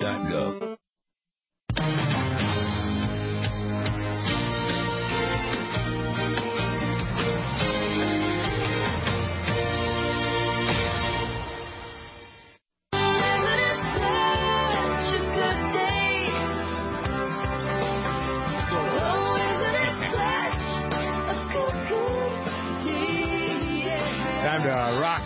Time to rock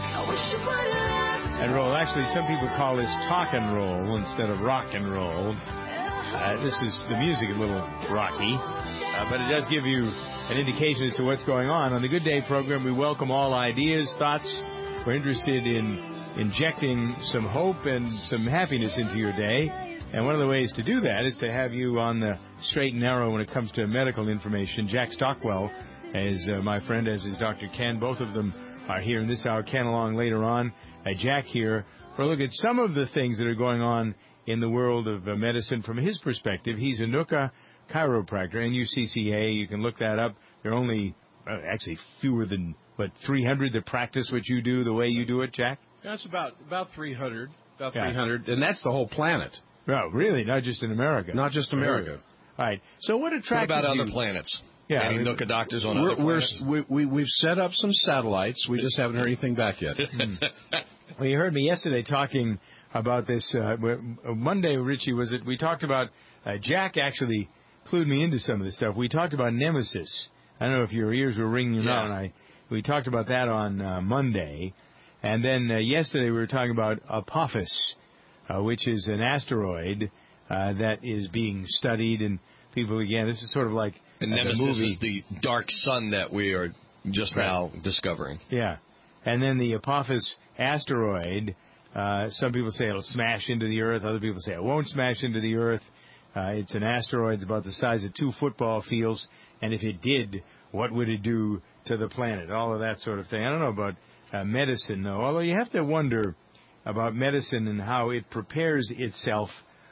and roll. Actually, some people call this talk and roll instead of rock and roll. This is the music a little rocky, but it does give you an indication as to what's going on. On the Good Day program, we welcome all ideas, thoughts. We're interested in injecting some hope and some happiness into your day. And one of the ways to do that is to have you on the straight and narrow when it comes to medical information. Jack Stockwell is my friend, as is Dr. Ken. Both of them are here in this hour. Ken along later on. Jack here for a look at some of the things that are going on in the world of medicine from his perspective. He's a NUCCA chiropractor, NUCCA. You can look that up. There are only actually fewer than, 300 that practice what you do the way you do it, Jack? That's about 300. About 300, and that's the whole planet. Oh, really? Not just in America? Not just America. All right. So what attracted you? What about other planets? Yeah, Any NUCCA doctors on other planets? We've set up some satellites. We just haven't heard anything back yet. Well, you heard me yesterday talking about this. Monday, Richie, was it? We talked about, Jack actually clued me into some of this stuff. We talked about Nemesis. I don't know if your ears were ringing out. We talked about that on Monday. And then yesterday we were talking about Apophis, which is an asteroid that is being studied. And people, again, this is sort of like and Nemesis is the dark sun that we are just now discovering. Yeah. And then the Apophis asteroid, some people say it'll smash into the Earth. Other people say it won't smash into the Earth. It's an asteroid. It's about the size of 2 football fields. And if it did, what would it do to the planet? All of that sort of thing. I don't know about medicine, though. Although you have to wonder about medicine and how it prepares itself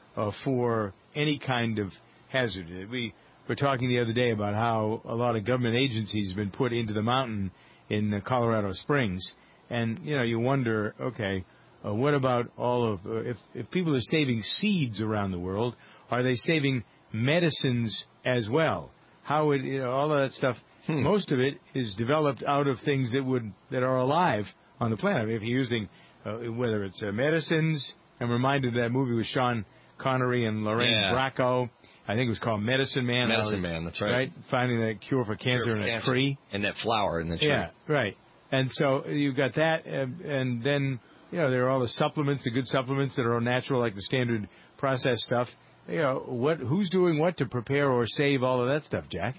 for any kind of hazard. We were talking the other day about how a lot of government agencies have been put into the mountain in Colorado Springs. And, you wonder, okay, what about all of, if people are saving seeds around the world, are they saving medicines as well? How would, all of that stuff, most of it is developed out of things that are alive on the planet. If you're using, whether it's medicines, I'm reminded of that movie with Sean Connery and Lorraine Bracco. I think it was called Medicine Man. Medicine Man, that's right. Right? Finding that cure for cancer in a tree. And that flower in the tree. Yeah, right. And so you've got that, and then, there are all the supplements, the good supplements that are all natural, like the standard processed stuff. Who's doing what to prepare or save all of that stuff, Jack?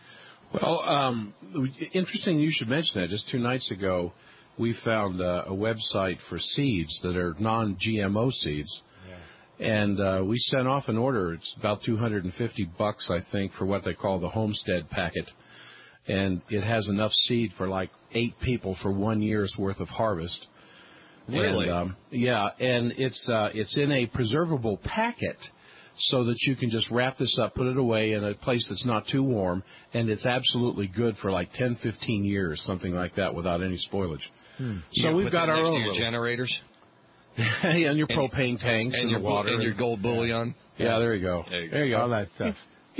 Well, interesting you should mention that. Just 2 nights ago, we found a website for seeds that are non-GMO seeds. And we sent off an order. It's about $250, I think, for what they call the homestead packet. And it has enough seed for like 8 people for 1 year's worth of harvest. Really? And, and it's in a preservable packet so that you can just wrap this up, put it away in a place that's not too warm, and it's absolutely good for like 10, 15 years, something like that, without any spoilage. So we've got our own your generators. And your propane tanks and your water and your gold bullion. Yeah, there you go. There you go. All that stuff.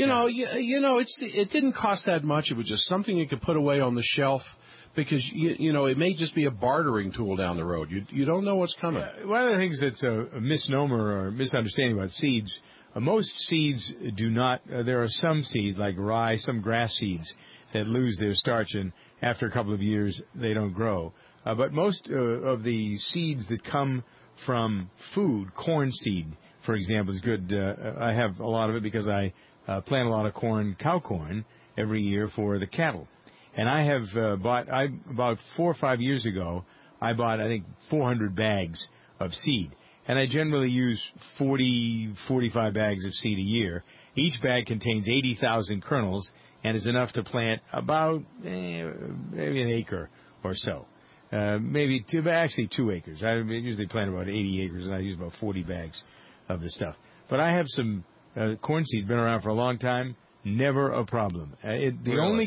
It didn't cost that much. It was just something you could put away on the shelf because it may just be a bartering tool down the road. You don't know what's coming. One of the things that's a misnomer or misunderstanding about seeds, most seeds do not. There are some seeds like rye, some grass seeds that lose their starch, and after a couple of years they don't grow. But most of the seeds that come from food, corn seed, for example, is good. I have a lot of it because I plant a lot of corn, cow corn, every year for the cattle. And I have about 4 or 5 years ago, I bought, I think, 400 bags of seed. And I generally use 40, 45 bags of seed a year. Each bag contains 80,000 kernels and is enough to plant about maybe an acre or so. Maybe 2 acres. I usually plant about 80 acres, and I use about 40 bags of the stuff. But I have some corn seed, been around for a long time, never a problem. The only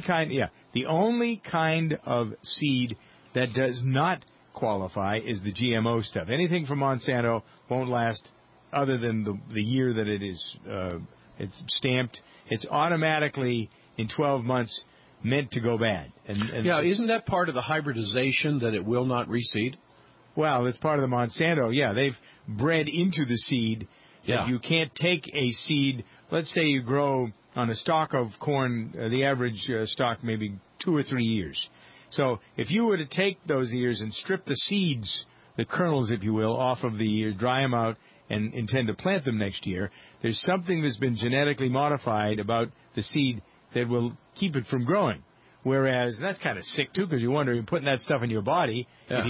kind of seed that does not qualify is the GMO stuff. Anything from Monsanto won't last other than the year that it is it's stamped. It's automatically in 12 months meant to go bad. And yeah, isn't that part of the hybridization that it will not reseed? Well, it's part of the Monsanto. Yeah, they've bred into the seed that you can't take a seed. Let's say you grow on a stalk of corn, the average stalk maybe 2 or 3 years. So if you were to take those ears and strip the seeds, the kernels, if you will, off of the ear, dry them out, and intend to plant them next year, there's something that's been genetically modified about the seed that will keep it from growing. Whereas that's kind of sick too, because you wonder, you're putting that stuff in your body. If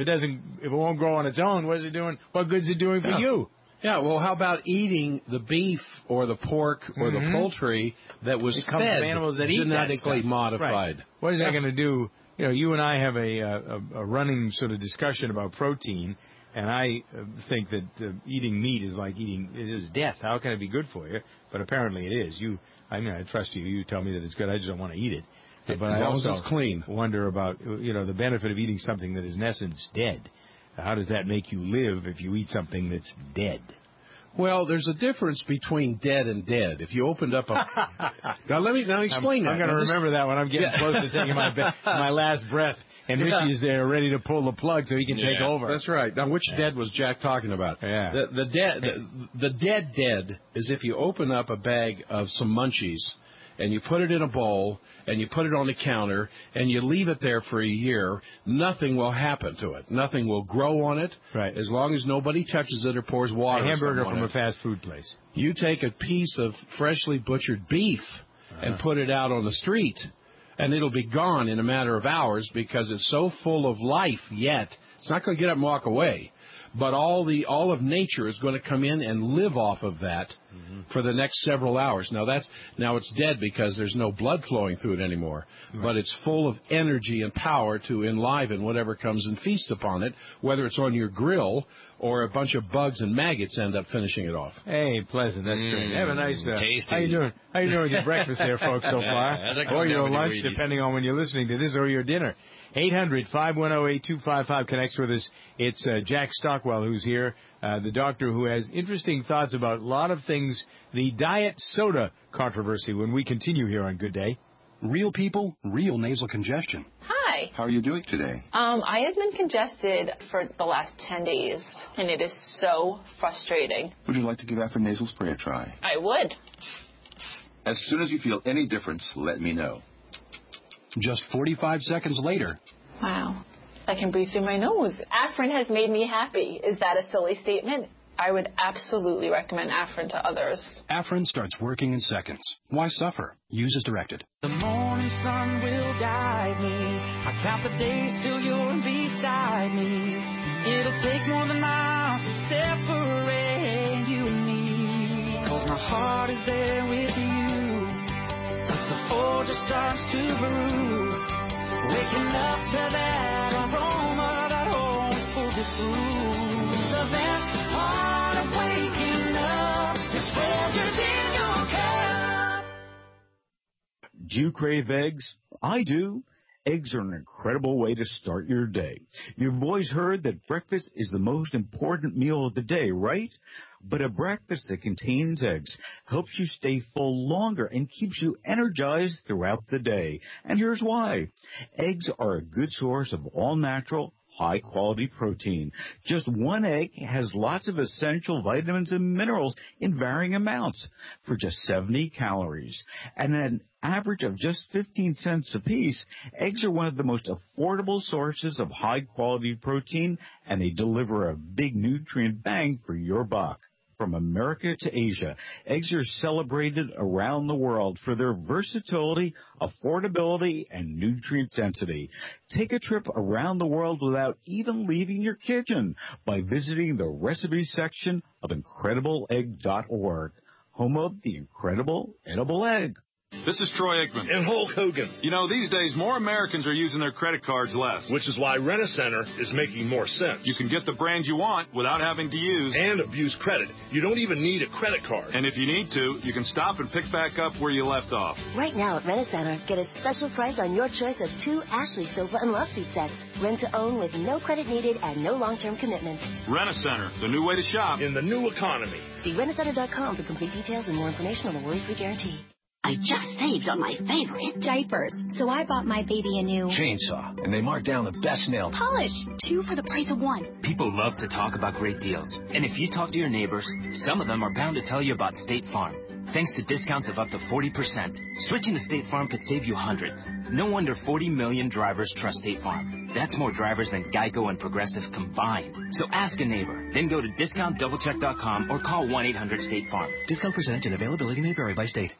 it won't grow on its own, what is it doing? What good is it doing for you? Yeah, well, how about eating the beef or the pork or the poultry that was fed animals that genetically modified? Right. What is that going to do? You know, you and I have a running sort of discussion about protein, and I think that eating meat is like it is death. How can it be good for you? But apparently it is. I trust you. You tell me that it's good. I just don't want to eat it. But I also clean. Wonder about the benefit of eating something that is in essence dead. How does that make you live if you eat something that's dead? Well, there's a difference between dead and dead. If you opened up a... Now, let me explain that. I'm going to remember that when I'm getting close to taking my last breath, and Richie is there ready to pull the plug so he can take over. That's right. Now, which dead was Jack talking about? Yeah. The dead is if you open up a bag of some munchies, and you put it in a bowl, and you put it on the counter, and you leave it there for a year, nothing will happen to it. Nothing will grow on it, right, as long as nobody touches it or pours water. A hamburger from a fast food place. You take a piece of freshly butchered beef and put it out on the street, and it'll be gone in a matter of hours because it's so full of life yet. It's not going to get up and walk away. But all of nature is going to come in and live off of that for the next several hours. Now it's dead because there's no blood flowing through it anymore. Right. But it's full of energy and power to enliven whatever comes and feasts upon it, whether it's on your grill or a bunch of bugs and maggots end up finishing it off. Hey, pleasant. That's great. Have a nice tasty. How you doing? How you doing with your breakfast there, folks, so far? Or your lunch, depending on when you're listening to this, or your dinner. 800-510-8255 connects with us. It's Jack Stockwell who's here, the doctor who has interesting thoughts about a lot of things, the diet soda controversy, when we continue here on Good Day. Real people, real nasal congestion. Hi. How are you doing today? I have been congested for the last 10 days, and it is so frustrating. Would you like to give Afrin Nasal Spray a try? I would. As soon as you feel any difference, let me know. Just 45 seconds later. Wow. I can breathe through my nose. Afrin has made me happy. Is that a silly statement? I would absolutely recommend Afrin to others. Afrin starts working in seconds. Why suffer? Use as directed. The morning sun will guide me. I count the days till you're beside me. It'll take more than miles to separate you and me. 'Cause my heart is there with you. As the forge starts to brew. Waking up to that aroma that always pulls you through. The best part of waking up is Folgers in your cup. Do you crave eggs? I do. Eggs are an incredible way to start your day. You've always heard that breakfast is the most important meal of the day, right? But a breakfast that contains eggs helps you stay full longer and keeps you energized throughout the day. And here's why. Eggs are a good source of all-natural, high-quality protein. Just one egg has lots of essential vitamins and minerals in varying amounts for just 70 calories. And an average of just 15 cents apiece, eggs are one of the most affordable sources of high-quality protein, and they deliver a big nutrient bang for your buck. From America to Asia, eggs are celebrated around the world for their versatility, affordability, and nutrient density. Take a trip around the world without even leaving your kitchen by visiting the recipe section of IncredibleEgg.org, home of the incredible edible egg. This is Troy Aikman. And Hulk Hogan. You know, these days, more Americans are using their credit cards less. Which is why Rent-A-Center is making more sense. You can get the brand you want without having to use and abuse credit. You don't even need a credit card. And if you need to, you can stop and pick back up where you left off. Right now at Rent-A-Center, get a special price on your choice of 2 Ashley sofa and love seat sets. Rent to own with no credit needed and no long-term commitment. Rent-A-Center, the new way to shop in the new economy. See rentacenter.com for complete details and more information on the worry-free guarantee. I just saved on my favorite diapers, so I bought my baby a new chainsaw, and they marked down the best nail polish, 2 for the price of 1. People love to talk about great deals, and if you talk to your neighbors, some of them are bound to tell you about State Farm. Thanks to discounts of up to 40%, switching to State Farm could save you hundreds. No wonder 40 million drivers trust State Farm. That's more drivers than Geico and Progressive combined. So ask a neighbor, then go to discountdoublecheck.com or call 1-800-STATE-FARM. Discount percentage and availability may vary by state.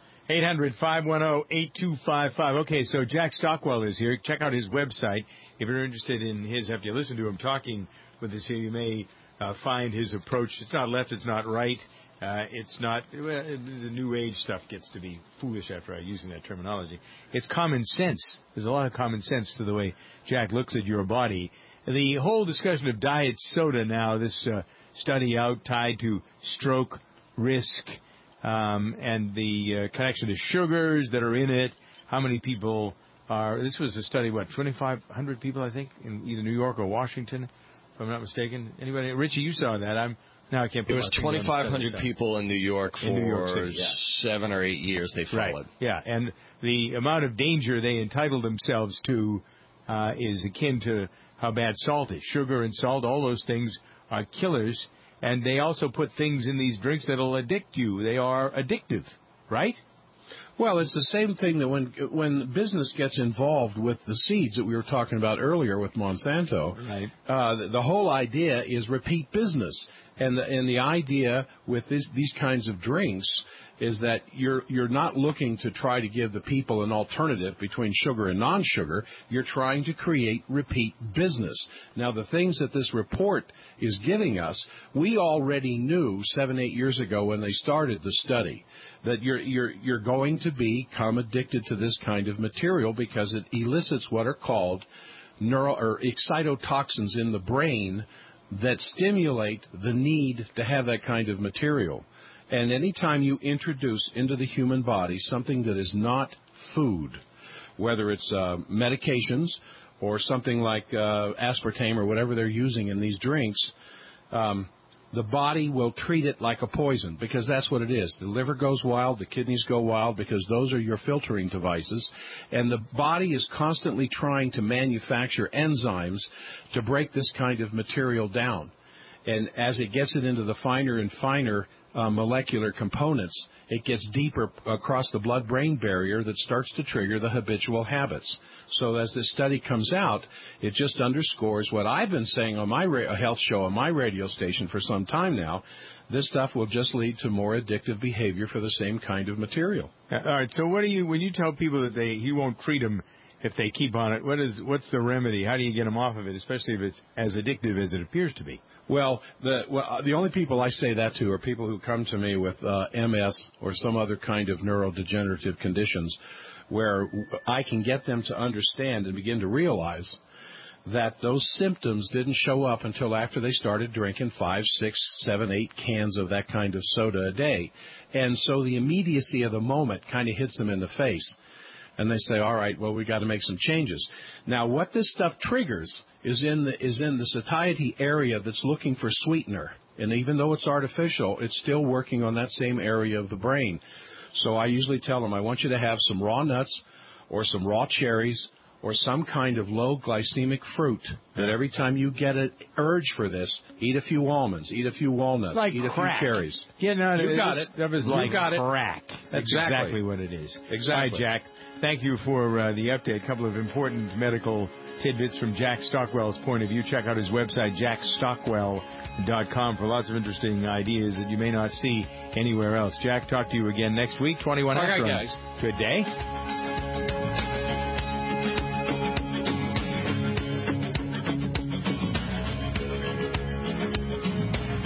800-510-8255. Okay, so Jack Stockwell is here. Check out his website. If you're interested in his, after you listen to him talking with us here, you may find his approach. It's not left, it's not right. It's not, the new age stuff gets to be foolish after using that terminology. It's common sense. There's a lot of common sense to the way Jack looks at your body. The whole discussion of diet soda now, this study out tied to stroke risk, and the connection to sugars that are in it, how many people are, this was a study, 2,500 people, I think, in either New York or Washington, if I'm not mistaken. Anybody? Richie, you saw that. I can't put it was 2,500 people in New York for 7 or 8 years they followed. Right. Yeah, and the amount of danger they entitled themselves to is akin to how bad salt is. Sugar and salt, all those things are killers. And they also put things in these drinks that'll addict you. They are addictive, right? Well, it's the same thing that when business gets involved with the seeds that we were talking about earlier with Monsanto, right. The whole idea is repeat business. And the idea with these kinds of drinks is that you're not looking to try to give the people an alternative between sugar and non-sugar. You're trying to create repeat business. Now, the things that this report is giving us, we already knew 7-8 years ago when they started the study that you're going to become addicted to this kind of material because it elicits what are called excitotoxins in the brain that stimulate the need to have that kind of material. And anytime you introduce into the human body something that is not food, whether it's medications or something like aspartame or whatever they're using in these drinks, the body will treat it like a poison because that's what it is. The liver goes wild, the kidneys go wild because those are your filtering devices. And the body is constantly trying to manufacture enzymes to break this kind of material down. And as it gets it into the finer and finer molecular components, it gets deeper across the blood-brain barrier that starts to trigger the habitual habits. So as this study comes out, it just underscores what I've been saying on my health show on my radio station for some time now. This stuff will just lead to more addictive behavior for the same kind of material. All right. So when you tell people that he won't treat them if they keep on it, what's the remedy? How do you get them off of it, especially if it's as addictive as it appears to be? Well, the only people I say that to are people who come to me with MS or some other kind of neurodegenerative conditions where I can get them to understand and begin to realize that those symptoms didn't show up until after they started drinking 5, 6, 7, 8 cans of that kind of soda a day. And so the immediacy of the moment kind of hits them in the face. And they say, all right, well, we got to make some changes. Now, what this stuff triggers is in the satiety area that's looking for sweetener. And even though it's artificial, it's still working on that same area of the brain. So I usually tell them, I want you to have some raw nuts or some raw cherries or some kind of low glycemic fruit that every time you get an urge for this, eat a few almonds, eat a few walnuts, eat a few cherries. You got it. That was like crack. That's exactly what it is. Exactly. All right, Jack. Thank you for the update. A couple of important medical tidbits from Jack Stockwell's point of view. Check out his website, jackstockwell.com, for lots of interesting ideas that you may not see anywhere else. Jack, talk to you again next week, 21 after. All right, guys. Good day.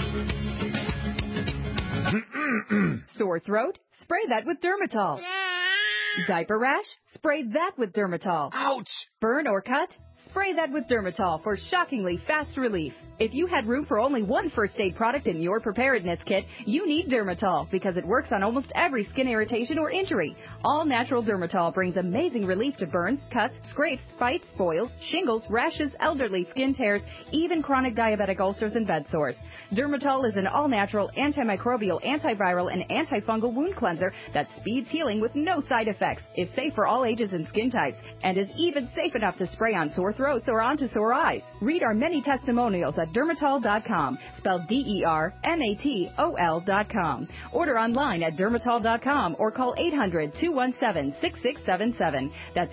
Sore throat? Spray that with Dermatol. Diaper rash? Spray that with Dermatol. Ouch! Burn or cut? Spray that with Dermatol for shockingly fast relief. If you had room for only one first aid product in your preparedness kit, you need Dermatol because it works on almost every skin irritation or injury. All natural Dermatol brings amazing relief to burns, cuts, scrapes, bites, boils, shingles, rashes, elderly skin tears, even chronic diabetic ulcers and bed sores. Dermatol is an all-natural, antimicrobial, antiviral, and antifungal wound cleanser that speeds healing with no side effects, is safe for all ages and skin types, and is even safe enough to spray on sore throats or onto sore eyes. Read our many testimonials at Dermatol.com, spelled DERMATOL.com. Order online at Dermatol.com or call 800-217-6677. That's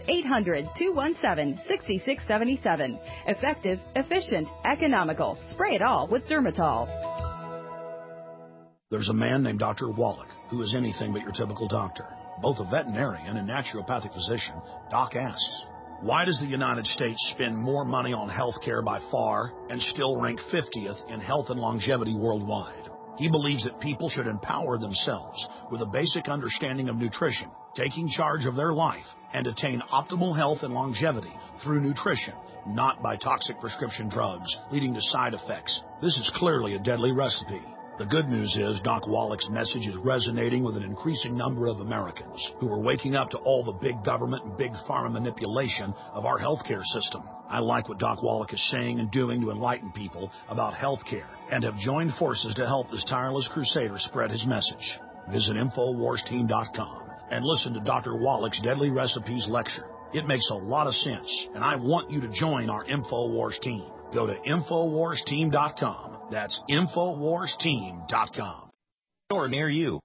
800-217-6677. Effective, efficient, economical. Spray it all with Dermatol. There's a man named Dr. Wallach who is anything but your typical doctor. Both a veterinarian and naturopathic physician, Doc asks, why does the United States spend more money on health care by far and still rank 50th in health and longevity worldwide? He believes that people should empower themselves with a basic understanding of nutrition, taking charge of their life, and attain optimal health and longevity through nutrition, not by toxic prescription drugs leading to side effects. This is clearly a deadly recipe. The good news is Doc Wallach's message is resonating with an increasing number of Americans who are waking up to all the big government and big pharma manipulation of our healthcare system. I like what Doc Wallach is saying and doing to enlighten people about healthcare and have joined forces to help this tireless crusader spread his message. Visit InfoWarsTeam.com and listen to Dr. Wallach's Deadly Recipes lecture. It makes a lot of sense, and I want you to join our InfoWars team. Go to InfoWarsTeam.com. That's InfoWarsTeam.com. Or near you.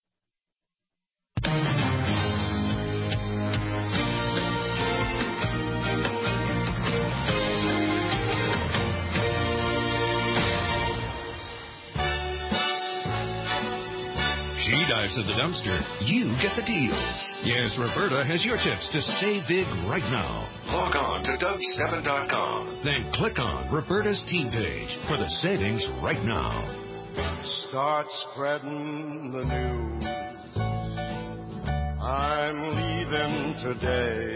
She dives to the dumpster. You get the deals. Yes, Roberta has your tips to save big right now. Log on to DougStephan.com. Then click on Roberta's team page for the savings right now. Start spreading the news. I'm leaving today.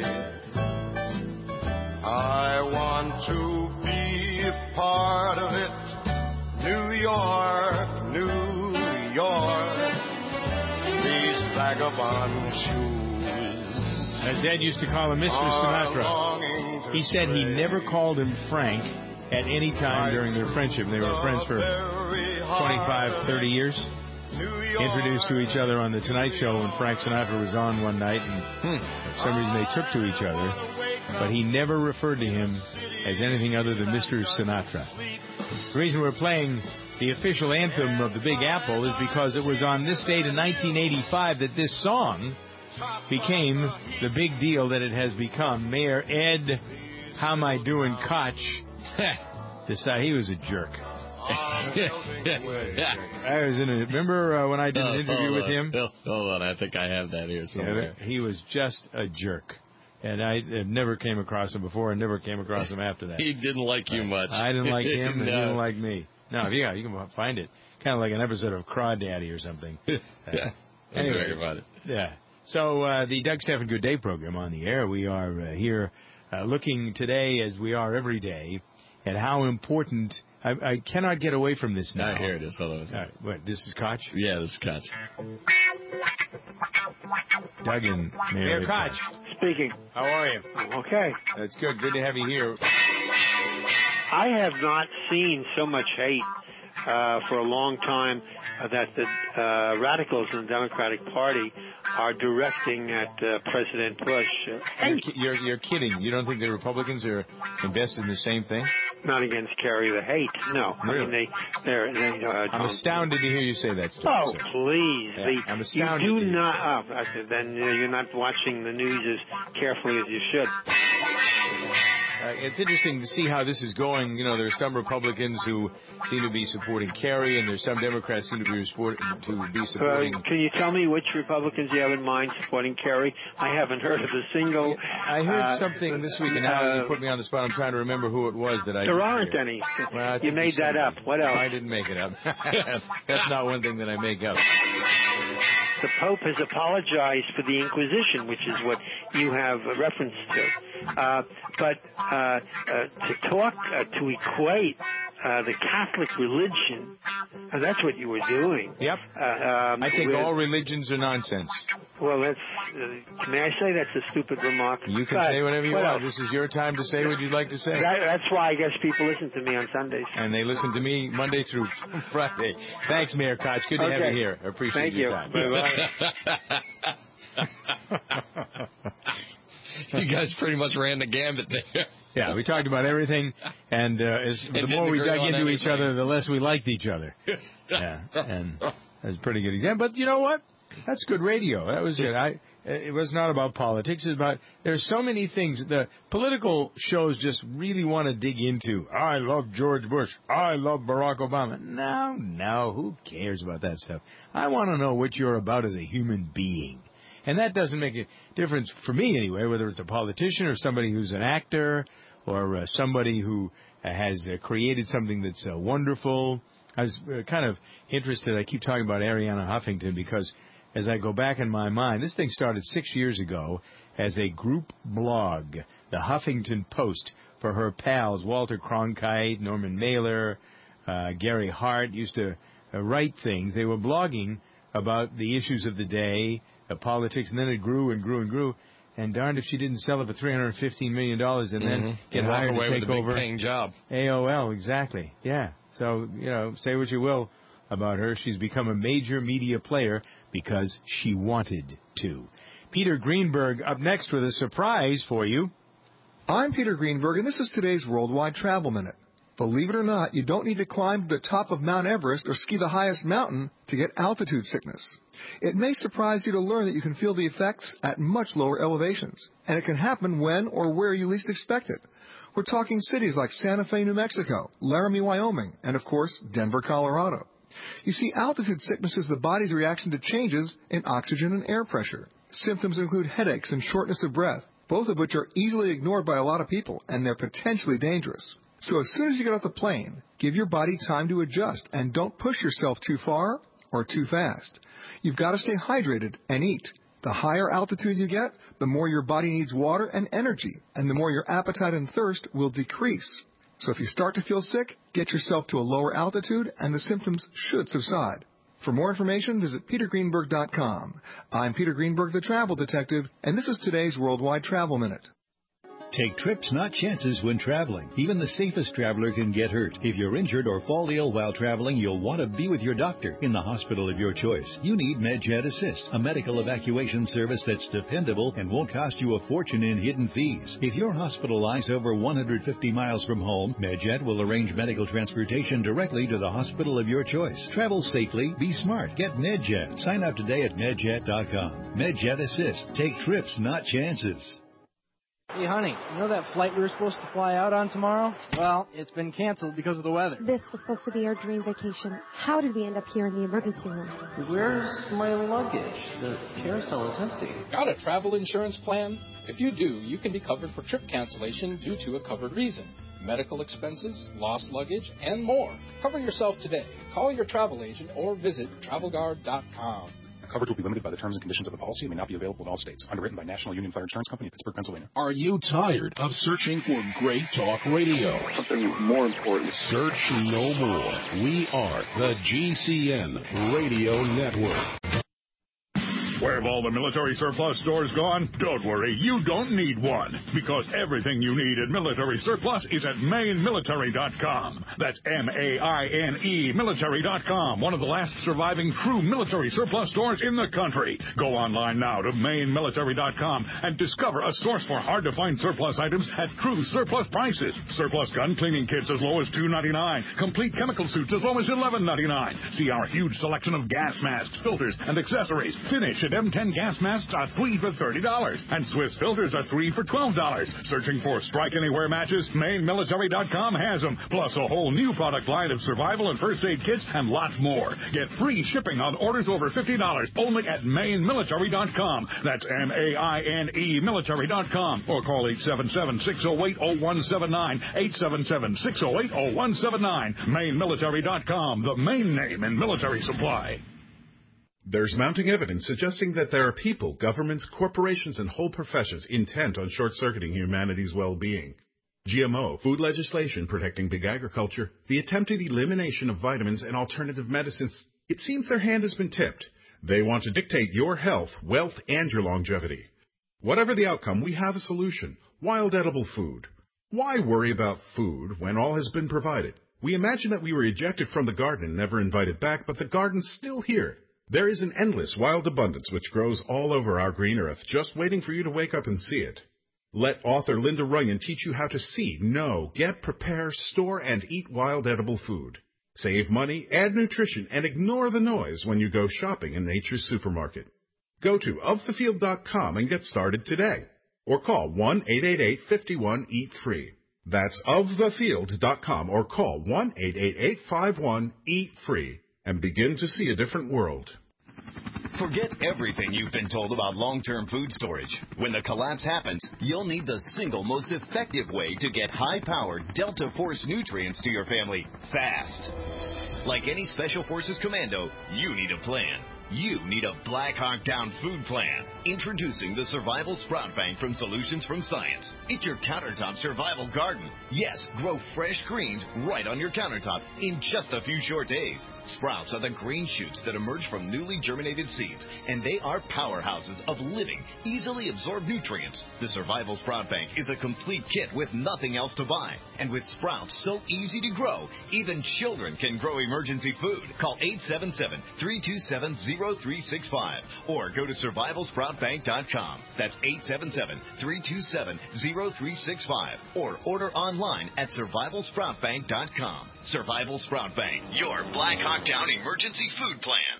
I want to be a part of it. New York, New York. These vagabond shoes. As Ed used to call him, Mr. Sinatra. He said he never called him Frank at any time during their friendship. They were friends for 25, 30 years. Introduced to each other on The Tonight Show when Frank Sinatra was on one night, and for some reason they took to each other. But he never referred to him as anything other than Mr. Sinatra. The reason we're playing the official anthem of the Big Apple is because it was on this date in 1985 that this song became the big deal that it has become. Mayor Ed, how am I doing, Koch, decided he was a jerk. I was in a, remember when I did an interview with him? Hold on, I think I have that here somewhere. Yeah, he was just a jerk. And I never came across him before and never came across him after that. He didn't like you much. I didn't like him and he didn't like me. No, yeah, you can find it. Kind of like an episode of Crawdaddy or something. Anyway, about it. Yeah. So the Doug Stephan Good Day program on the air. We are here looking today, as we are every day, at how important. I cannot get away from this now. Here it is. Hold on. All right, what, this is Koch? Yeah, this is Koch. Doug and Mayor Koch. Speaking. How are you? Okay. That's good. Good to have you here. I have not seen so much hate for a long time that the radicals in the Democratic Party are directing at President Bush. You're kidding. You don't think the Republicans are invested in the same thing? Not against Kerry, the hate. No. Really? I mean, they're I'm astounded to hear you say that, Stuart. Oh, please. Yeah, I'm astounded. You do not. Then you're not watching the news as carefully as you should. It's interesting to see how this is going. You know, there are some Republicans who seem to be supporting Kerry, and there's some Democrats seem to be supporting. Can you tell me which Republicans you have in mind supporting Kerry? I haven't heard of a single. I heard something this week, and now you put me on the spot. I'm trying to remember who it was that I. There aren't any. Well, you made that up. What else? I didn't make it up. That's not one thing that I make up. the Pope has apologized for the Inquisition, which is what you have a reference to. But to equate the Catholic religion, that's what you were doing. Yep. I think all religions are nonsense. Well, may I say that's a stupid remark? You can say whatever you want. This is your time to say what you'd like to say. That's why I guess people listen to me on Sundays. And they listen to me Monday through Friday. Thanks, Mayor Koch. Good to have you here. I appreciate your time. You guys pretty much ran the gambit there. Yeah, we talked about everything, and the more we dug into each other, the less we liked each other. Yeah, and that's a pretty good example. But you know what? That's good radio. That was it. It was not about politics. It's about, there's so many things. The political shows just really want to dig into. I love George Bush. I love Barack Obama. No, who cares about that stuff? I want to know what you're about as a human being. And that doesn't make a difference for me anyway, whether it's a politician or somebody who's an actor or somebody who has created something that's wonderful. I was kind of interested. I keep talking about Arianna Huffington because as I go back in my mind, this thing started 6 years ago as a group blog, the Huffington Post, for her pals, Walter Cronkite, Norman Mailer, Gary Hart, used to write things. They were blogging about the issues of the day, politics, and then it grew and grew and grew. And darned if she didn't sell it for $315 million and then get hired to take over. Paying job. AOL, exactly. Yeah. So, say what you will about her. She's become a major media player because she wanted to. Peter Greenberg up next with a surprise for you. I'm Peter Greenberg, and this is today's Worldwide Travel Minute. Believe it or not, you don't need to climb to the top of Mount Everest or ski the highest mountain to get altitude sickness. It may surprise you to learn that you can feel the effects at much lower elevations, and it can happen when or where you least expect it. We're talking cities like Santa Fe, New Mexico, Laramie, Wyoming, and of course, Denver, Colorado. You see, altitude sickness is the body's reaction to changes in oxygen and air pressure. Symptoms include headaches and shortness of breath, both of which are easily ignored by a lot of people, and they're potentially dangerous. So as soon as you get off the plane, give your body time to adjust, and don't push yourself too far or too fast. You've got to stay hydrated and eat. The higher altitude you get, the more your body needs water and energy, and the more your appetite and thirst will decrease. So if you start to feel sick, get yourself to a lower altitude, and the symptoms should subside. For more information, visit petergreenberg.com. I'm Peter Greenberg, the Travel Detective, and this is today's Worldwide Travel Minute. Take trips, not chances, when traveling. Even the safest traveler can get hurt. If you're injured or fall ill while traveling, you'll want to be with your doctor in the hospital of your choice. You need MedJet Assist, a medical evacuation service that's dependable and won't cost you a fortune in hidden fees. If you're hospitalized over 150 miles from home, MedJet will arrange medical transportation directly to the hospital of your choice. Travel safely, be smart, get MedJet. Sign up today at MedJet.com. MedJet Assist. Take trips, not chances. Hey, honey, you know that flight we were supposed to fly out on tomorrow? Well, it's been canceled because of the weather. This was supposed to be our dream vacation. How did we end up here in the emergency room? Where's my luggage? The carousel is empty. Got a travel insurance plan? If you do, you can be covered for trip cancellation due to a covered reason. Medical expenses, lost luggage, and more. Cover yourself today. Call your travel agent or visit TravelGuard.com. Coverage will be limited by the terms and conditions of the policy and may not be available in all states. Underwritten by National Union Fire Insurance Company of Pittsburgh, Pennsylvania. Are you tired of searching for great talk radio? Something more important. Search no more. We are the GCN Radio Network. Where have all the military surplus stores gone? Don't worry, you don't need one, because everything you need at Military Surplus is at MaineMilitary.com. That's M-A-I-N-E Military.com, one of the last surviving true military surplus stores in the country. Go online now to MaineMilitary.com and discover a source for hard-to-find surplus items at true surplus prices. Surplus gun cleaning kits as low as $2.99. Complete chemical suits as low as $11.99. See our huge selection of gas masks, filters, and accessories. Finish at M10 gas masks are 3 for $30, and Swiss filters are 3 for $12. Searching for Strike Anywhere matches? MaineMilitary.com has them, plus a whole new product line of survival and first aid kits and lots more. Get free shipping on orders over $50 only at MaineMilitary.com. That's M-A-I-N-E Military.com, or call 877-608-0179, 877-608-0179. MaineMilitary.com, the main name in military supply. There's mounting evidence suggesting that there are people, governments, corporations, and whole professions intent on short-circuiting humanity's well-being. GMO, food legislation protecting big agriculture, the attempted elimination of vitamins and alternative medicines, it seems their hand has been tipped. They want to dictate your health, wealth, and your longevity. Whatever the outcome, we have a solution. Wild edible food. Why worry about food when all has been provided? We imagine that we were ejected from the garden and never invited back, but the garden's still here. There is an endless wild abundance which grows all over our green earth, just waiting for you to wake up and see it. Let author Linda Runyon teach you how to see, know, get, prepare, store, and eat wild edible food. Save money, add nutrition, and ignore the noise when you go shopping in Nature's Supermarket. Go to ofthefield.com and get started today. Or call 1-888-51-EAT-FREE. That's ofthefield.com or call 1-888-51-EAT-FREE and begin to see a different world. Forget everything you've been told about long-term food storage. When the collapse happens, you'll need the single most effective way to get high-powered Delta Force nutrients to your family fast. Like any Special Forces commando, you need a plan. You need a Black Hawk Down food plan. Introducing the Survival Sprout Bank from Solutions from Science. It's your countertop survival garden. Yes, grow fresh greens right on your countertop in just a few short days. Sprouts are the green shoots that emerge from newly germinated seeds, and they are powerhouses of living, easily absorbed nutrients. The Survival Sprout Bank is a complete kit with nothing else to buy. And with sprouts so easy to grow, even children can grow emergency food. Call 877-327-0365 or go to survivalsproutbank.com. That's 877-327-0365 or order online at survivalsproutbank.com. Survival Sprout Bank, your Black Hawk Down emergency food plan.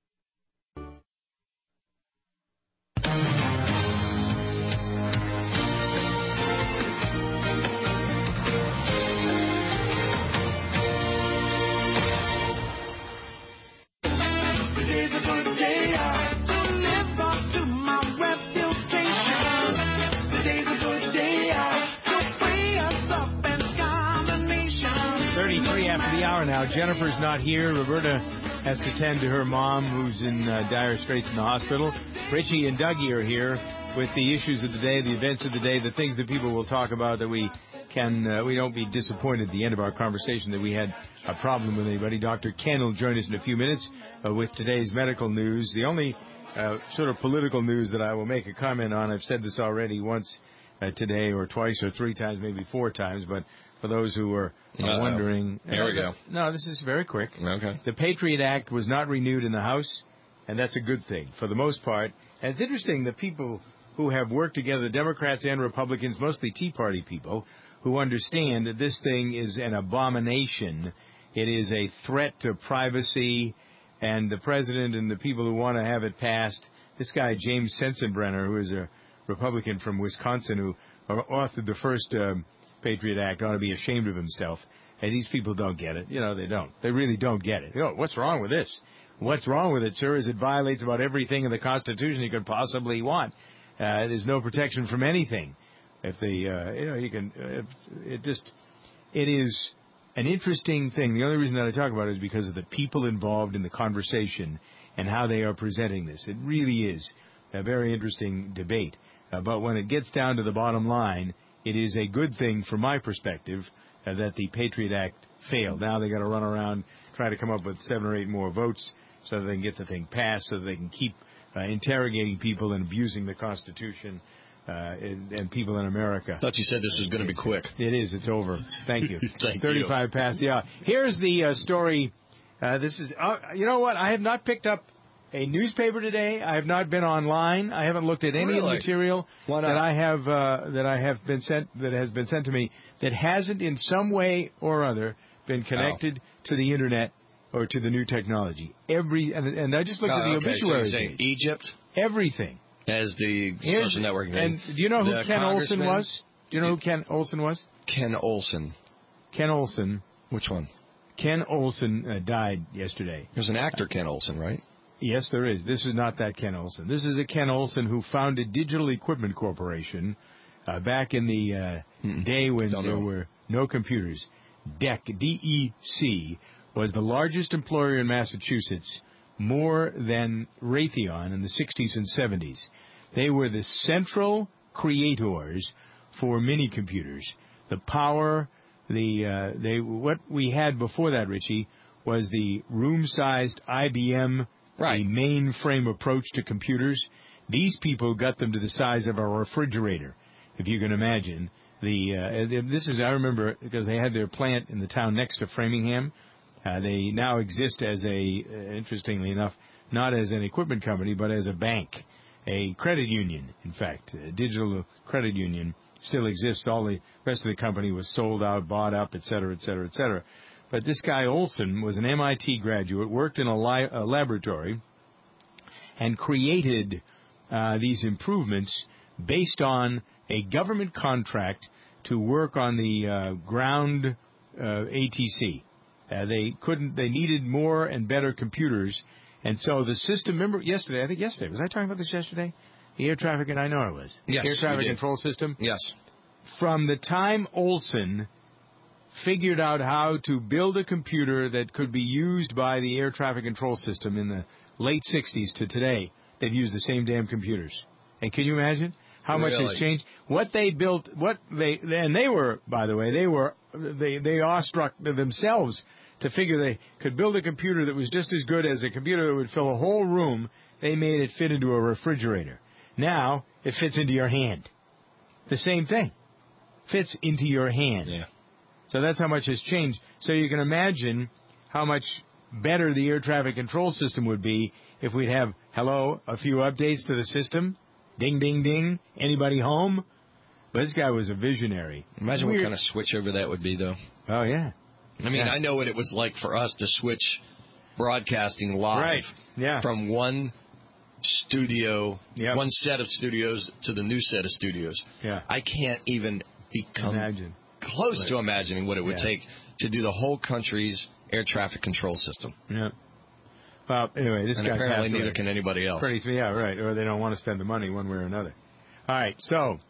Now, Jennifer's not here. Roberta has to tend to her mom, who's in dire straits in the hospital. Richie and Dougie are here with the issues of the day, the events of the day, the things that people will talk about that we don't be disappointed at the end of our conversation that we had a problem with anybody. Dr. Ken will join us in a few minutes with today's medical news. The only sort of political news that I will make a comment on, I've said this already once today or twice or three times, maybe four times, but for those who are wondering. There we go. No, this is very quick. Okay. The Patriot Act was not renewed in the House, and that's a good thing for the most part. And it's interesting that people who have worked together, Democrats and Republicans, mostly Tea Party people, who understand that this thing is an abomination. It is a threat to privacy, and the president and the people who want to have it passed, this guy James Sensenbrenner, who is a Republican from Wisconsin who authored the first Patriot Act, ought to be ashamed of himself. And these people don't get it. You know, they don't. They really don't get it. You know, what's wrong with this? What's wrong with it, sir, is it violates about everything in the Constitution you could possibly want. There's no protection from anything. If they, it is an interesting thing. The only reason that I talk about it is because of the people involved in the conversation and how they are presenting this. It really is a very interesting debate. But when it gets down to the bottom line, it is a good thing from my perspective that the Patriot Act failed. Now they got to run around, try to come up with 7 or 8 more votes so that they can get the thing passed, so that they can keep interrogating people and abusing the Constitution and people in America. I thought you said this was going to be quick. It is. It's over. Thank you. Thank 35 you. past the hour. Here's the story. This is. You know what? I have not picked up a newspaper today. I have not been online. I haven't looked at any of the material that has been sent to me that hasn't in some way or other been connected to the internet or to the new technology. And I just looked at the obituary. So you say Egypt? Everything. As the social networking. And do you know who Ken Olsen was? Do you know who Ken Olsen was? Ken Olsen. Ken Olsen. Which one? Ken Olsen died yesterday. There's an actor, Ken Olsen, right? Yes, there is. This is not that Ken Olsen. This is a Ken Olsen who founded Digital Equipment Corporation back in the day when there were no computers. DEC, D-E-C, was the largest employer in Massachusetts more than Raytheon in the 60s and 70s. They were the central creators for mini computers. The power, what we had before that, Richie, was the room-sized IBM, the mainframe approach to computers. These people got them to the size of a refrigerator, if you can imagine. I remember, because they had their plant in the town next to Framingham. They now exist as interestingly enough, not as an equipment company, but as a bank, a credit union, in fact. A digital credit union still exists. All the rest of the company was sold out, bought up, et cetera, et cetera, et cetera. But this guy, Olson, was an MIT graduate, worked in a laboratory, and created these improvements based on a government contract to work on the ground ATC. They needed more and better computers, and so the system, remember yesterday, was I talking about this yesterday? The air traffic, and I know I was. Yes, air traffic control system? Yes. From the time Olson figured out how to build a computer that could be used by the air traffic control system in the late 60s to today, they've used the same damn computers. And can you imagine how much has changed? What they built, they were, by the way, they awestruck themselves to figure they could build a computer that was just as good as a computer that would fill a whole room. They made it fit into a refrigerator. Now it fits into your hand. The same thing. Fits into your hand. Yeah. So that's how much has changed. So you can imagine how much better the air traffic control system would be if we'd have, a few updates to the system. Ding, ding, ding. Anybody home? But this guy was a visionary. Imagine what kind of switch over that would be, though. Oh, yeah. I mean, I know what it was like for us to switch broadcasting live from one studio, one set of studios to the new set of studios. Yeah. I can't even become close to imagining what it would take to do the whole country's air traffic control system. Yeah. Well, anyway, this guy apparently neither can anybody else. Yeah, right. Or they don't want to spend the money one way or another. All right. So,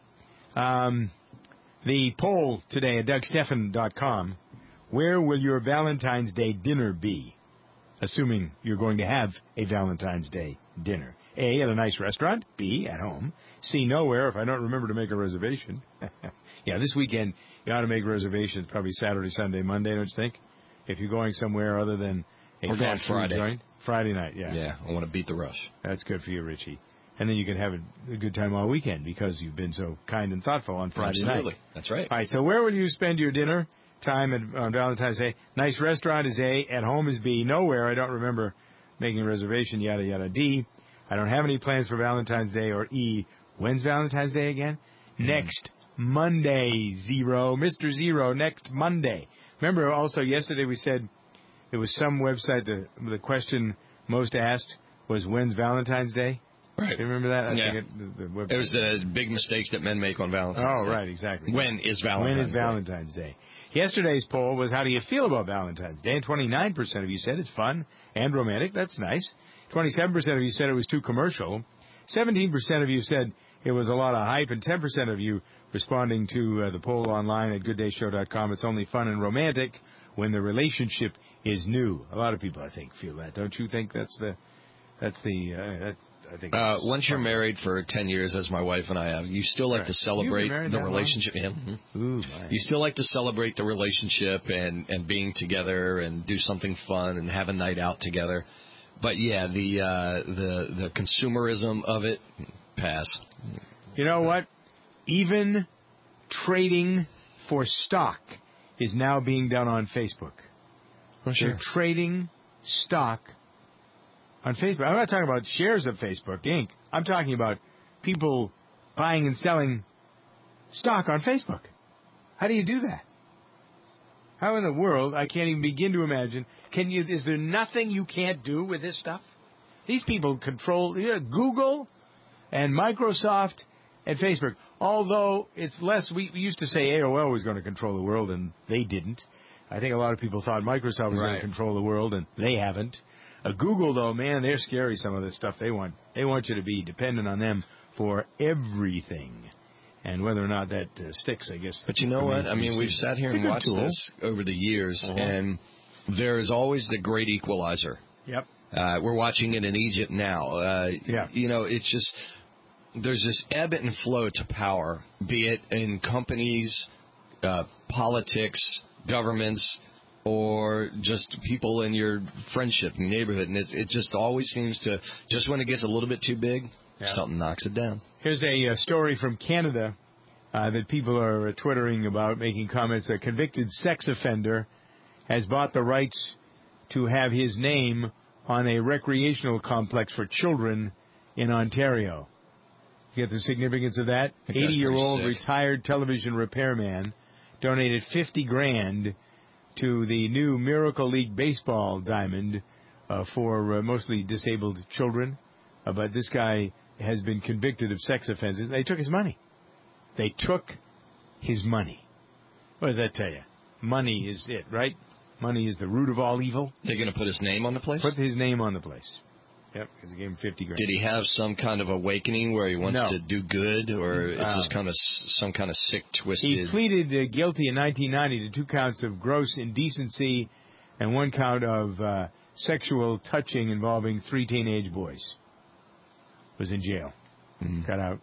the poll today at DougStephan.com: where will your Valentine's Day dinner be? Assuming you're going to have a Valentine's Day dinner. A, at a nice restaurant. B, at home. C, nowhere if I don't remember to make a reservation. Yeah, this weekend you ought to make reservations, probably Saturday, Sunday, Monday, don't you think? If you're going somewhere other than a fast food joint. Friday night, yeah. Yeah, I want to beat the rush. That's good for you, Richie. And then you can have a good time all weekend because you've been so kind and thoughtful on Friday night. Absolutely. That's right. All right, so where will you spend your dinner time on Valentine's Day? Nice restaurant is A. At home is B. Nowhere. I don't remember making a reservation, yada, yada. D. I don't have any plans for Valentine's Day. Or E. When's Valentine's Day again? Next Monday, Zero. Mr. Zero, next Monday. Remember also yesterday we said there was some website, the question most asked was, when's Valentine's Day? Right. You remember that? I think it was the big mistakes that men make on Valentine's Day. Oh, right, exactly. When is Valentine's Day? Yesterday's poll was, how do you feel about Valentine's Day? And 29% of you said it's fun and romantic. That's nice. 27% of you said it was too commercial. 17% of you said it was a lot of hype. And 10% of you responding to the poll online at GoodDayShow.com, it's only fun and romantic when the relationship is new. A lot of people, I think, feel that. Don't you think I think once you're married for 10 years, as my wife and I have, you still like to celebrate the relationship. Yeah. Mm-hmm. Ooh, you still like to celebrate the relationship and being together and do something fun and have a night out together. But yeah, the consumerism of it, pass. You know what? Even trading for stock is now being done on Facebook. Oh, sure. They're trading stock on Facebook. I'm not talking about shares of Facebook Inc. I'm talking about people buying and selling stock on Facebook. How do you do that? How in the world? I can't even begin to imagine. Is there nothing you can't do with this stuff? These people control Google and Microsoft and Facebook. Although it's less, we used to say AOL was going to control the world, and they didn't. I think a lot of people thought Microsoft was going to control the world, and they haven't. Google, though, man, they're scary, some of this stuff they want. They want you to be dependent on them for everything. And whether or not that sticks, I guess. But you know what? I mean, we've sat here and watched this over the years, and there is always the great equalizer. Yep. We're watching it in Egypt now. You know, it's just there's this ebb and flow to power, be it in companies, politics, governments, or just people in your friendship and neighborhood. And it just always seems to, just when it gets a little bit too big, something knocks it down. Here's a story from Canada that people are twittering about, making comments. A convicted sex offender has bought the rights to have his name on a recreational complex for children in Ontario. You get the significance of that? 80-year-old retired television repairman donated $50,000 to the new Miracle League Baseball diamond for mostly disabled children. But this guy has been convicted of sex offenses. They took his money. They took his money. What does that tell you? Money is it, right? Money is the root of all evil. They're going to put his name on the place? Put his name on the place. Yep, because he gave him $50,000. Did he have some kind of awakening where he wants to do good, or is this kind of some kind of sick, twisted? He pleaded guilty in 1990 to 2 counts of gross indecency and 1 count of sexual touching involving 3 teenage boys. Was in jail. Got out.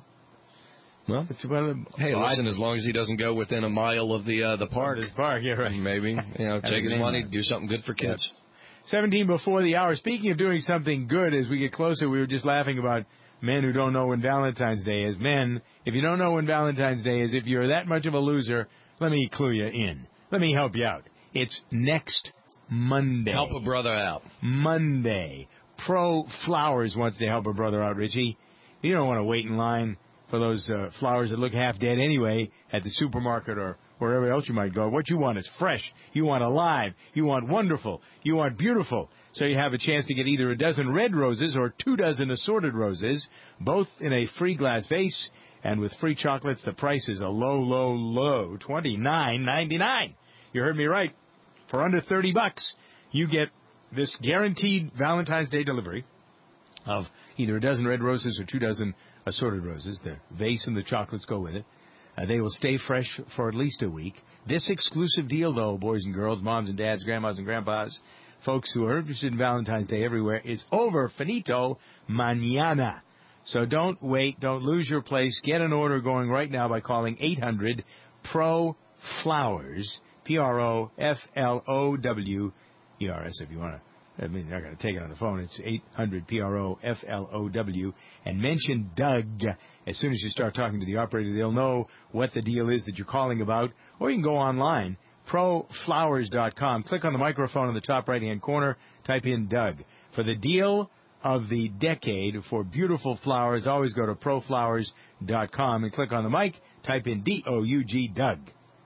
Well, hey, listen, as long as he doesn't go within a mile of the park. This park, yeah, right. Maybe, take his money, do something good for kids. 17 before the hour. Speaking of doing something good, as we get closer, we were just laughing about men who don't know when Valentine's Day is. Men, if you don't know when Valentine's Day is, if you're that much of a loser, let me clue you in. Let me help you out. It's next Monday. Help a brother out. Monday. Pro Flowers wants to help a brother out, Richie. You don't want to wait in line for those flowers that look half dead anyway at the supermarket or wherever else you might go. What you want is fresh. You want alive. You want wonderful. You want beautiful. So you have a chance to get either a dozen red roses or 2 dozen assorted roses, both in a free glass vase. And with free chocolates, the price is a low, low, low $29.99. You heard me right. For under $30, you get this guaranteed Valentine's Day delivery of either a dozen red roses or 2 dozen assorted roses. The vase and the chocolates go with it. They will stay fresh for at least a week. This exclusive deal, though, boys and girls, moms and dads, grandmas and grandpas, folks who are interested in Valentine's Day everywhere, is over. Finito mañana. So don't wait. Don't lose your place. Get an order going right now by calling 800-PRO-FLOWERS, PROFLOWERS, if you want to. I mean, you're not going to take it on the phone. It's 800-PRO-FLOW, and mention Doug. As soon as you start talking to the operator, they'll know what the deal is that you're calling about. Or you can go online, proflowers.com. Click on the microphone in the top right-hand corner. Type in Doug. For the deal of the decade for beautiful flowers, always go to proflowers.com and click on the mic. Type in D-O-U-G, Doug.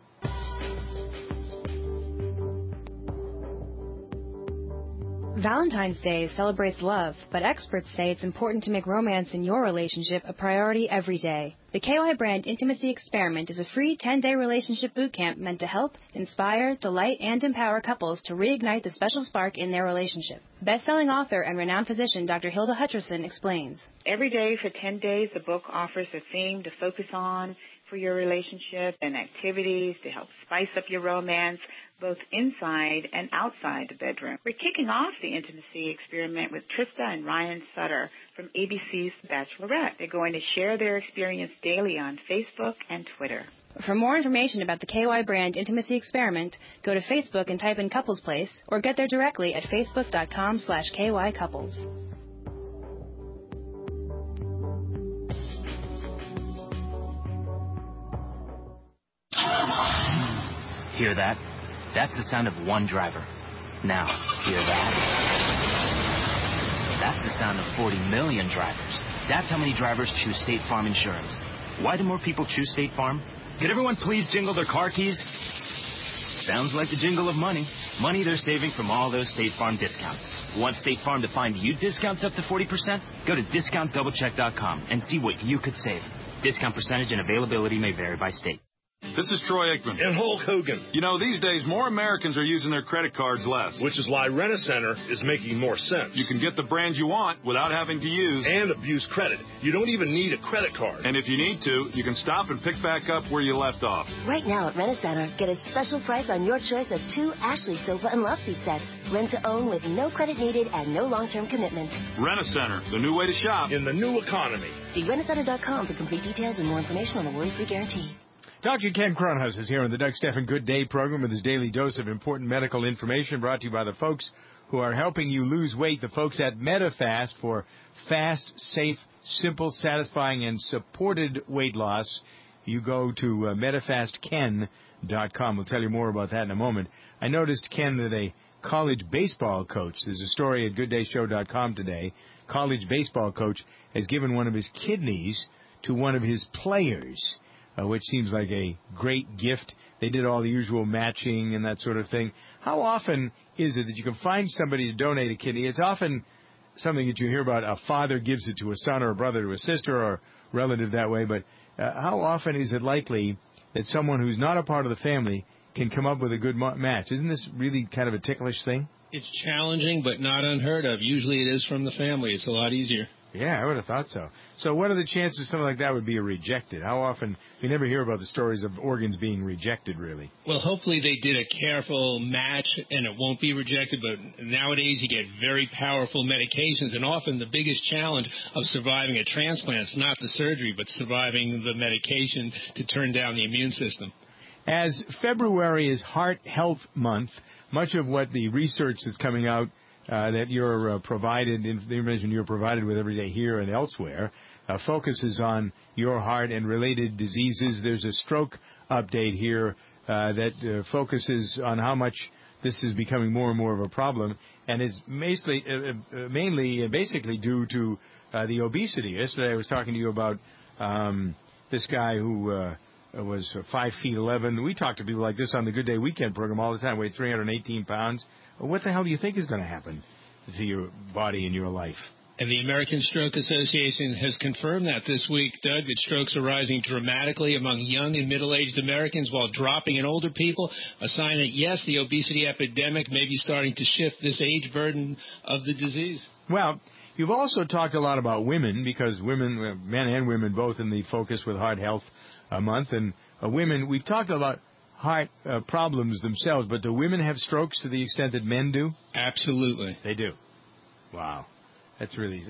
Valentine's Day celebrates love, but experts say it's important to make romance in your relationship a priority every day. The KY Brand Intimacy Experiment is a free 10-day relationship bootcamp meant to help, inspire, delight, and empower couples to reignite the special spark in their relationship. Best-selling author and renowned physician Dr. Hilda Hutcherson explains. Every day for 10 days, the book offers a theme to focus on for your relationship and activities to help spice up your romance, both inside and outside the bedroom. We're kicking off the intimacy experiment with Trista and Ryan Sutter from ABC's Bachelorette. They're going to share their experience daily on Facebook and Twitter. For more information about the KY Brand Intimacy Experiment, go to Facebook and type in Couples Place, or get there directly at facebook.com/KYCouples. Hear that? That's the sound of one driver. Now, hear that? That's the sound of 40 million drivers. That's how many drivers choose State Farm Insurance. Why do more people choose State Farm? Could everyone please jingle their car keys? Sounds like the jingle of money. Money they're saving from all those State Farm discounts. Want State Farm to find you discounts up to 40%? Go to discountdoublecheck.com and see what you could save. Discount percentage and availability may vary by state. This is Troy Aikman. And Hulk Hogan. You know, these days, more Americans are using their credit cards less. Which is why Rent-A-Center is making more sense. You can get the brand you want without having to use and abuse credit. You don't even need a credit card. And if you need to, you can stop and pick back up where you left off. Right now at Rent-A-Center, get a special price on your choice of 2 Ashley Sofa and Love Seat sets. Rent to own with no credit needed and no long-term commitment. Rent-A-Center, the new way to shop in the new economy. See rentacenter.com for complete details and more information on the worry-free guarantee. Dr. Ken Cronhaus is here on the Doug Stephan Good Day program with his daily dose of important medical information brought to you by the folks who are helping you lose weight, the folks at Medifast for fast, safe, simple, satisfying, and supported weight loss. You go to MedifastKen.com. We'll tell you more about that in a moment. I noticed, Ken, that a college baseball coach, there's a story at GoodDayShow.com today, college baseball coach has given one of his kidneys to one of his players. Which seems like a great gift. They did all the usual matching and that sort of thing. How often is it that you can find somebody to donate a kidney? It's often something that you hear about. A father gives it to a son or a brother to a sister or a relative that way. But how often is it likely that someone who's not a part of the family can come up with a good match? Isn't this really kind of a ticklish thing? It's challenging, but not unheard of. Usually it is from the family. It's a lot easier. Yeah, I would have thought so. So what are the chances something like that would be rejected? How often? We never hear about the stories of organs being rejected, really. Well, hopefully they did a careful match and it won't be rejected, but nowadays you get very powerful medications, and often the biggest challenge of surviving a transplant is not the surgery, but surviving the medication to turn down the immune system. As February is Heart Health Month, much of what the research that's coming out that you're provided, the information you're provided with every day here and elsewhere, focuses on your heart and related diseases. There's a stroke update here that focuses on how much this is becoming more and more of a problem, and it's basically due to the obesity. Yesterday I was talking to you about this guy who was 5'11". We talk to people like this on the Good Day Weekend program all the time, weighed 318 pounds. What the hell do you think is going to happen to your body and your life? And the American Stroke Association has confirmed that this week, Doug, that strokes are rising dramatically among young and middle-aged Americans while dropping in older people, a sign that, yes, the obesity epidemic may be starting to shift this age burden of the disease. Well, you've also talked a lot about women, because women, men and women, both in the focus with Heart Health Month, and women, we've talked about heart problems themselves, but do women have strokes to the extent that men do? Absolutely. They do. Wow. That's really,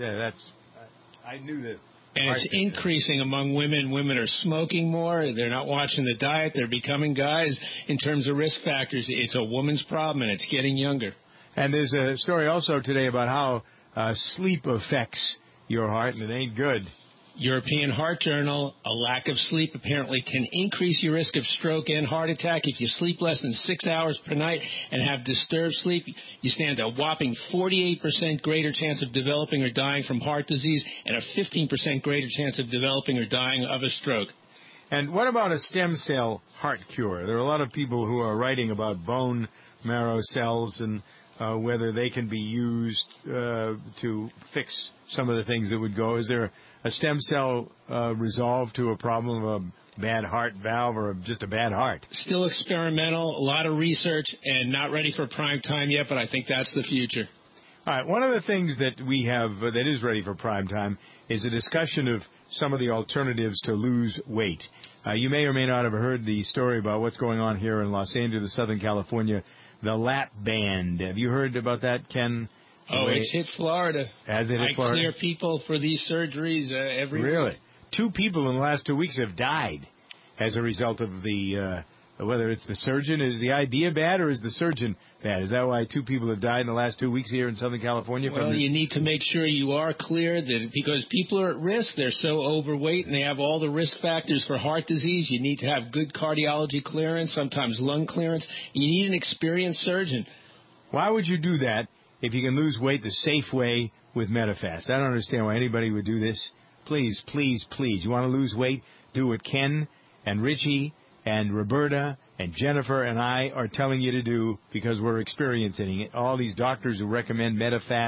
I knew that. And it's increasing among women. Women are smoking more. They're not watching the diet. They're becoming guys. In terms of risk factors, it's a woman's problem, and it's getting younger. And there's a story also today about how sleep affects your heart, and it ain't good. European Heart Journal, a lack of sleep apparently can increase your risk of stroke and heart attack. If you sleep less than 6 hours per night and have disturbed sleep, you stand a whopping 48% greater chance of developing or dying from heart disease and a 15% greater chance of developing or dying of a stroke. And what about a stem cell heart cure? There are a lot of people who are writing about bone marrow cells and whether they can be used to fix some of the things that would go. Is there a stem cell resolve to a problem of a bad heart valve or just a bad heart? Still experimental, a lot of research, and not ready for prime time yet, but I think that's the future. All right, one of the things that we have that is ready for prime time is a discussion of some of the alternatives to lose weight. You may or may not have heard the story about what's going on here in Los Angeles, Southern California, the lap band. Have you heard about that, Ken? Oh, it's hit Florida. Has it hit Florida? I clear people for these surgeries every Really? week. 2 people in the last 2 weeks have died as a result of the, whether it's the surgeon. Is the idea bad or is the surgeon bad? Is that why 2 people have died in the last 2 weeks here in Southern California? Well, you need to make sure you are clear that because people are at risk. They're so overweight and they have all the risk factors for heart disease. You need to have good cardiology clearance, sometimes lung clearance. And you need an experienced surgeon. Why would you do that if you can lose weight the safe way with Medifast? I don't understand why anybody would do this. Please, please, please. You want to lose weight? Do what Ken and Richie and Roberta and Jennifer and I are telling you to do because we're experiencing it. All these doctors who recommend Medifast,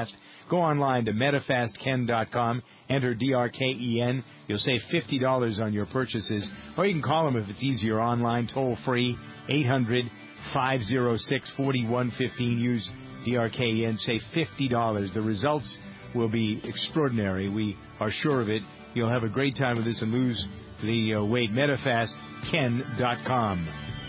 Go online to MetaFastKen.com. Enter DRKEN. You'll save $50 on your purchases. Or you can call them if it's easier online, toll-free, 800-506-4115. Use DRKEN. Save $50. The results will be extraordinary. We are sure of it. You'll have a great time with this and lose the weight. MetaFastKen.com.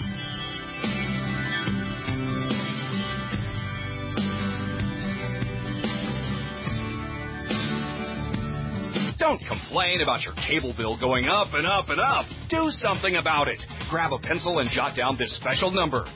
Don't complain about your cable bill going up and up and up. Do something about it. Grab a pencil and jot down this special number,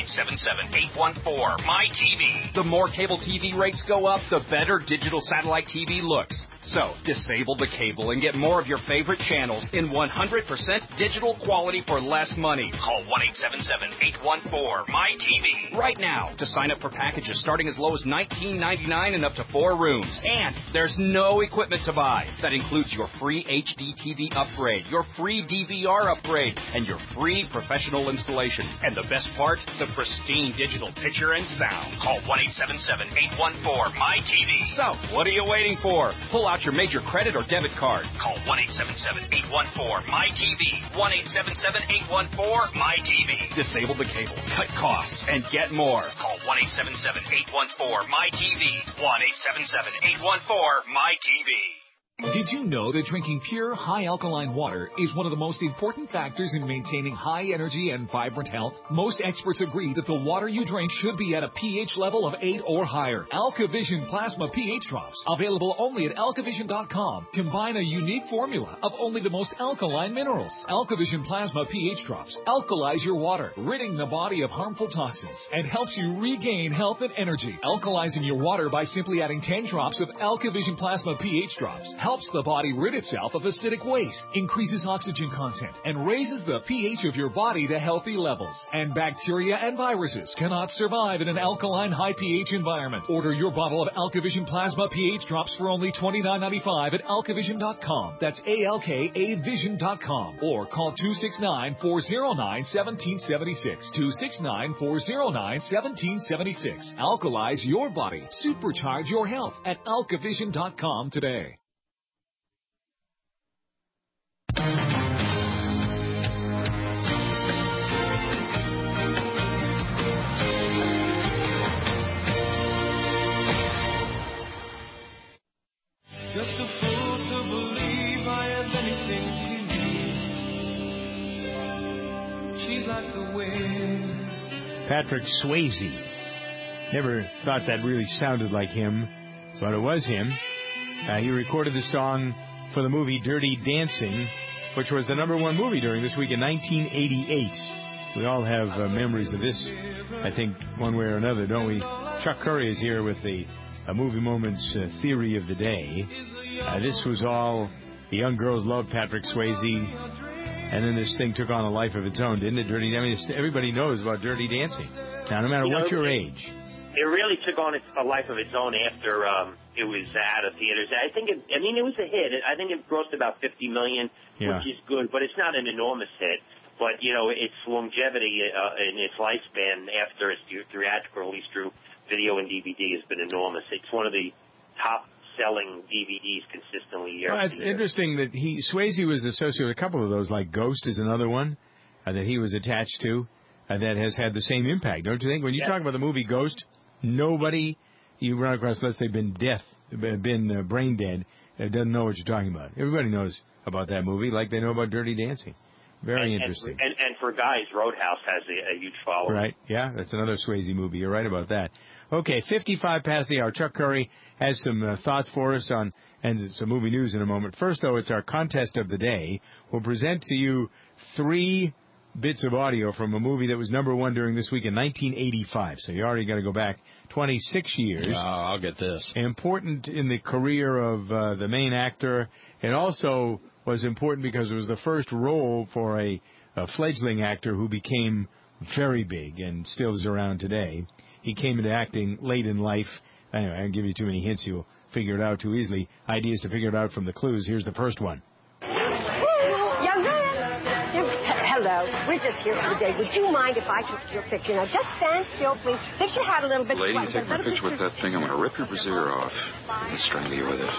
1-877-814-MY-TV. The more cable TV rates go up, the better digital satellite TV looks. So, disable the cable and get more of your favorite channels in 100% digital quality for less money. Call 1-877-814-MY-TV right now to sign up for packages starting as low as $19.99 and up to 4 rooms. And there's no equipment to buy. That includes your free HD TV upgrade, your free DVR upgrade, and your free professional installation. And the best part, the pristine digital picture and sound. Call 1-877-814-MY-TV. So, what are you waiting for? Pull out your major credit or debit card. Call 1-877-814-MY-TV. 1-877-814-MY-TV. Disable the cable, cut costs, and get more. Call 1-877-814-MY-TV. 1-877-814-MY-TV. Did you know that drinking pure, high-alkaline water is one of the most important factors in maintaining high energy and vibrant health? Most experts agree that the water you drink should be at a pH level of 8 or higher. AlkaVision Plasma pH Drops, available only at alkavision.com, combine a unique formula of only the most alkaline minerals. AlkaVision Plasma pH Drops alkalize your water, ridding the body of harmful toxins, and helps you regain health and energy. Alkalizing your water by simply adding 10 drops of AlkaVision Plasma pH Drops helps the body rid itself of acidic waste, increases oxygen content, and raises the pH of your body to healthy levels. And bacteria and viruses cannot survive in an alkaline high pH environment. Order your bottle of AlkaVision Plasma pH Drops for only $29.95 at alkavision.com. That's ALKAvision.com. Or call 269-409-1776. 269-409-1776. Alkalize your body. Supercharge your health at alkavision.com today. Just a fool to believe I have anything she needs. She's like the wind. Patrick Swayze. Never thought that really sounded like him, but it was him. He recorded the song for the movie Dirty Dancing, which was the #1 movie during this week in 1988. We all have memories of this, I think, one way or another, don't we? Chuck Curry is here with the Movie Moments theory of the day. This was all, the young girls loved Patrick Swayze, and then this thing took on a life of its own, didn't it? Dirty. I mean, everybody knows about Dirty Dancing. Now, no matter what your age. It really took on a life of its own after it was out of theaters. I think it was a hit. I think it grossed about $50 million, which is good, but it's not an enormous hit. But, you know, its longevity in its lifespan after its theatrical release through video and DVD has been enormous. It's one of the top-selling DVDs consistently year after year. It's interesting that Swayze was associated with a couple of those, like Ghost is another one that he was attached to that has had the same impact, don't you think? When you talk about the movie Ghost, nobody you run across, unless they've been brain dead, doesn't know what you're talking about. Everybody knows about that movie like they know about Dirty Dancing. Very interesting. And for guys, Roadhouse has a huge following. Right, yeah, that's another Swayze movie. You're right about that. Okay, 55 past the hour. Chuck Curry has some thoughts for us on and some movie news in a moment. First, though, it's our contest of the day. We'll present to you 3 bits of audio from a movie that was #1 during this week in 1985. So you already got to go back 26 years. I'll get this. Important in the career of the main actor. It also was important because it was the first role for a fledgling actor who became very big and still is around today. He came into acting late in life. Anyway, I don't give you too many hints. You'll figure it out too easily. Ideas to figure it out from the clues. Here's the first one. Young man, Hello. We're just here for the day. Would you mind if I took your picture? Now, just stand still, please. Fix your hat a little bit. Lady, you take my picture with that thing, I'm going to rip your brassiere off and strangle you with it.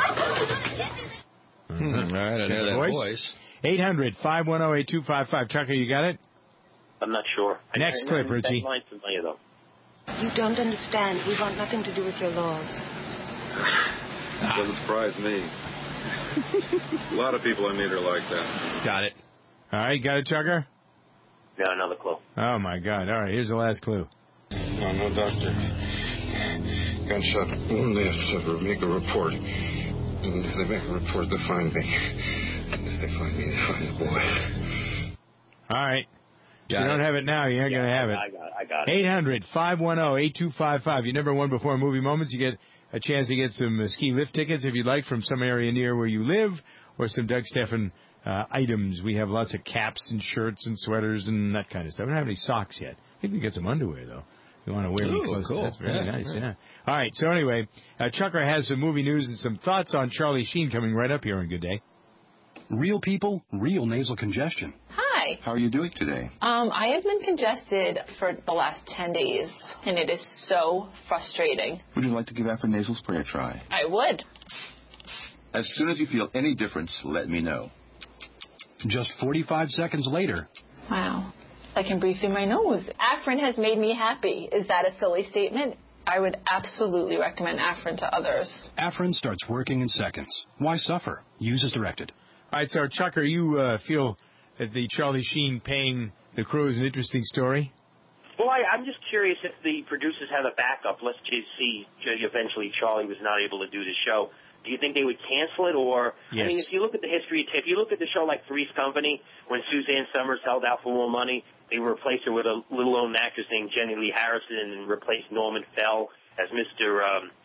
All right, I know that voice. 800-510-8255. Chucker, you got it? I'm not sure. Next clip, Richie. That line's familiar, though. You don't understand. We want nothing to do with your laws. Doesn't surprise me. A lot of people I meet are like that. Got it. All right, got it, Chucker? Got another clue. Oh, my God. All right, here's the last clue. No, doctor. Gunshot left. Make a report. And if they make a report, they'll find me. And if they find me, they find the boy. All right. If you don't have it now, you ain't going to have it. I got it. 800-510-8255. You never won before Movie Moments. You get a chance to get some ski lift tickets, if you'd like, from some area near where you live, or some Doug Stephan items. We have lots of caps and shirts and sweaters and that kind of stuff. We don't have any socks yet. I think we get some underwear, though. You want to wear any clothes? Cool. That's very nice, yeah. All right, so anyway, Chucker has some movie news and some thoughts on Charlie Sheen coming right up here on Good Day. Real people, real nasal congestion. Hi. How are you doing today? I have been congested for the last 10 days, and it is so frustrating. Would you like to give Afrin nasal spray a try? I would. As soon as you feel any difference, let me know. Just 45 seconds later. Wow. I can breathe through my nose. Afrin has made me happy. Is that a silly statement? I would absolutely recommend Afrin to others. Afrin starts working in seconds. Why suffer? Use as directed. All right, so Chucker, you feel that the Charlie Sheen paying the crew is an interesting story? Well, I'm just curious if the producers have a backup. Let's just see, eventually Charlie was not able to do the show. Do you think they would cancel it? Or, yes. I mean, if you look at the history, if you look at the show like Three's Company, when Suzanne Summers held out for more money, they replaced her with a little-known actress named Jenny Lee Harrison and replaced Norman Fell as Mr.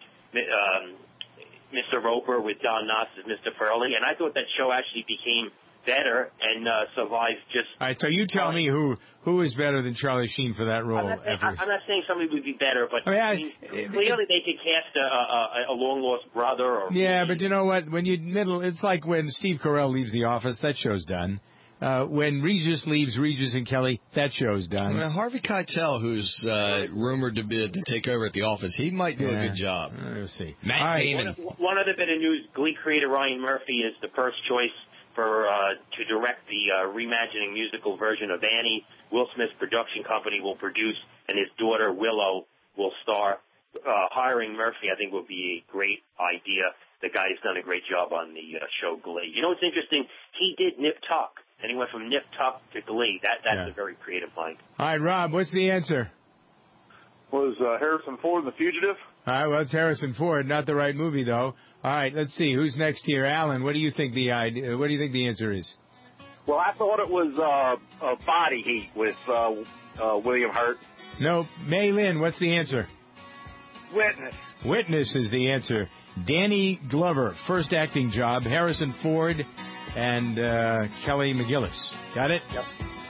Roper with Don Knotts as Mr. Furley. And I thought that show actually became better and survived just... All right, so you tell me who is better than Charlie Sheen for that role. I'm not saying somebody would be better, but clearly they could cast a long-lost brother. Or but you know what? When it's like when Steve Carell leaves The Office, that show's done. When Regis leaves Regis and Kelly, that show's done. Well, Harvey Keitel, who's rumored to take over at The Office, he might do a good job. We'll see. Matt Damon. One other bit of news, Glee creator Ryan Murphy is the first choice to direct the reimagining musical version of Annie. Will Smith's production company will produce, and his daughter Willow will star. Hiring Murphy, I think, would be a great idea. The guy's done a great job on the show Glee. You know what's interesting? He did Nip Tuck, and he went from Nip Tuck to Glee. That's a very creative mind. All right, Rob, what's the answer? Was Harrison Ford The Fugitive? All right, well, it's Harrison Ford, not the right movie, though. All right, let's see. Who's next here? Alan, what do you think the answer is? Well, I thought it was Body Heat with William Hurt. No, May Lynn, what's the answer? Witness. Witness is the answer. Danny Glover, first acting job. Harrison Ford and Kelly McGillis. Got it? Yep.